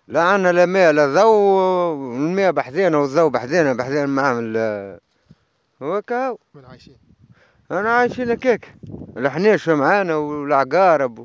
لا عنا لا ماء لا ضوء، الماء بحذانا والضوء بحذانا معامل هو كاو. من عايشين؟ انا عايشين هكاك، الحنيش معانا والعقارب.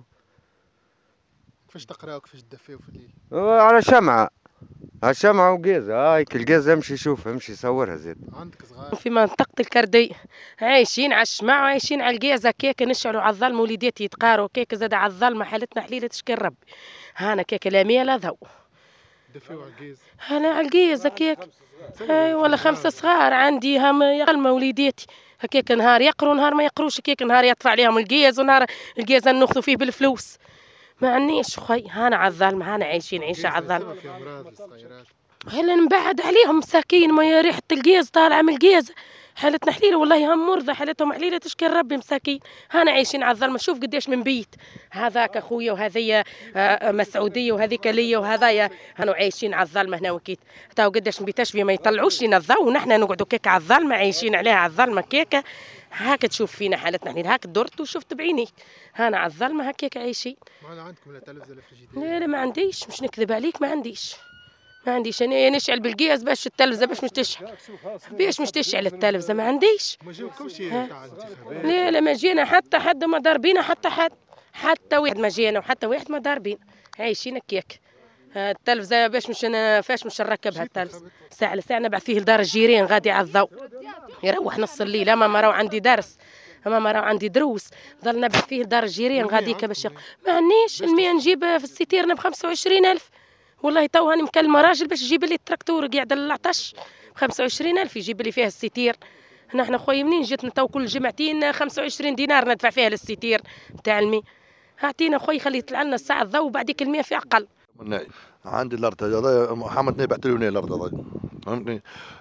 كيفاش تقراو كيفاش تدفيو في الليل؟ على شمعة، على شمعة وقيزة، هايك القيزة امشي شوفها امشي صورها زيد. عندك صغار؟ في منطقة الكردي عايشين على الشمع وعايشين على القيزة كيك، نشعلوا على الظلم، وليداتي يتقاروا كيك، زاد على الظلمة حالتنا حليلة تشكي ربي. هانا كيك لا مية لا ضو. تدفيو على القيز؟ هانا على القيزة كيك. هاي ولا 5 صغار عندي هم يغلموا وليداتي هكاك، نهار يقروا نهار ما يقروش، كيك نهار يطفى عليهم القيز ونهار القيز ناخذوا فيه بالفلوس. ما عنيش خوي، هانا على الظلمة، هانا عايشين عيشة على الظلمة. في امراض الصغيرات؟ هلا نبعد عليهم مساكين، ما ريحة القيز طالعة من القيز، حالتنا حليلة والله، هم مرضى حالتهم حليلة تشكي ربي مساكين. هانا عايشين على الظلمة، شوف قديش من بيت، هذاك اخويا وهذيا مسعودية وهذيك ليا وهذايا، هانو عايشين على الظلمة هنا وكيت. تاو قديش من بيت ما يطلعوش لنا الضوء، ونحن نقعدوا كيك على الظلمة عايشين عليها على الظلمة كيكة. هاك تشوف فينا حالتنا حليلة، هاك درت وشفت بعيني، هانا على الظلمة هكاك عايشين. ما عندكم لا تلفزة لا فريجيدير؟ لا ما عنديش، مش نكذب عليك ما عنديش. ما عنديش انا نشعل بالقياس باش التلفزه باش مش تشعل، باش مش تشعل التلفزه ما عنديش. ما جاوبكمش تاع انتخابات؟ لا ما جينا حتى حد ما ضاربينا، حتى واحد ما جينا وحتى واحد ما ضاربين، عايشين كيك. التلفزه باش مش فاش مش نركبها التلفزه، ساعه لساعه نبعث فيه لدار الجيران غادي على الضوء، يروح نص الليل. اما راهو عندي درس، اما راهو عندي دروس، ظل نبعث فيه لدار الجيران غاديك باش ما عنيش المية نجيب في الستيرنا ب 25,000. والله تو هاني مكلمه راجل باش يجيب لي التراكتور قاعد العطش ب 25,000 يجيب لي فيها الستير. نحن خويا منين جاتنا تو كل جمعتين 25 دينار ندفع فيها للستير نتاع المي. اعطينا خويا خلي يطلع لنا الساعه الضوء بعديك المية في اقل. عندي الارض هذا محمد نبي بعت لي الارض هذا، فهمتني؟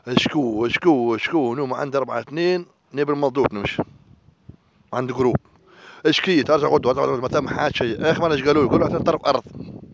شكو نوم عندي 4 2 نبي الموضوع نمشي عندي جروب اشكي ترجع غدوه ما تم حاجه شيء. اخ ما ايش قالوا لي؟ قالوا اعطوني طرف ارض،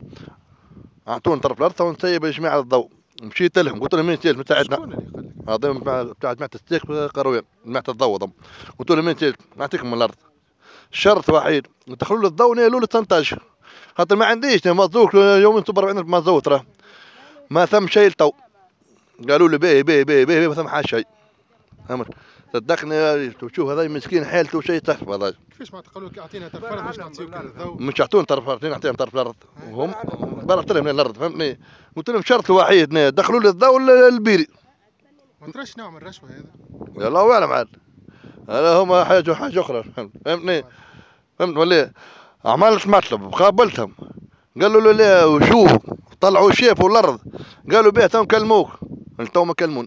اعطوني طرف الارض ونسيب جماعه الضوء. مشيت لهم قلت لهم مين تيل بتاعتنا؟ شكون اللي قال لك؟ هذا بتاع جماعه الستيك قرويان جماعه الضوء ضم. قلت لهم مين تيل؟ نعطيكم من الارض، شرط وحيد دخلوا لي الضوء نيلوا لي 18، خاطر ما عنديش مزوق يوم انتم 40 مزوق ترى ما ثم شيء تو. قالوا لي باهي ما ثم حاجه شيء. فهمت؟ صدقني تشوف هذا مسكين حالته شيء تحت هذا. كيفاش ما تقولوا لك اعطينا طرف الارض باش نعطيوك الضوء؟ مش يعطون طرف الارض، نعطيهم طرف الارض وهم برت لهم من الارض. فهمتني؟ قلت لهم شرط وحيد دخلوا لي الضوء البيري. ما تراش نوع من الرشوه هذا؟ الله اعلم عاد، هذا هما حاجه اخرى. فهمتني؟ فهمت ولا؟ عملت مطلب قابلتهم قالوا له لا وشوف طلعوا شافوا الارض قالوا بيه تو كلموك، تو ما كلمون.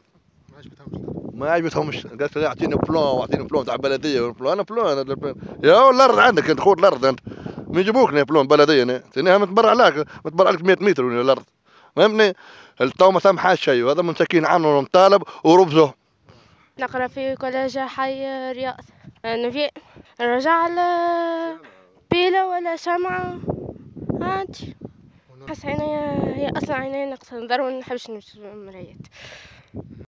ما عجبتهمش. قالت لي اعطيني بلان واعطيني بلان تاع بلديه. بلان يا الارض عندك انت خذ الارض انت، ما يجيبوك بلان بلديه انا متبرع لك 100 متر من الارض. فهمتني؟ تو ما ثم حاجه شيء، وهذا منسكين عنه مطالب وربزه. نقرا في كوليج حي رياض. أنا في نرجع بيلة ولا شمعة عادي. حس عيني هي أصلا عيني نقص نظر ونحبش نمشي مرايات.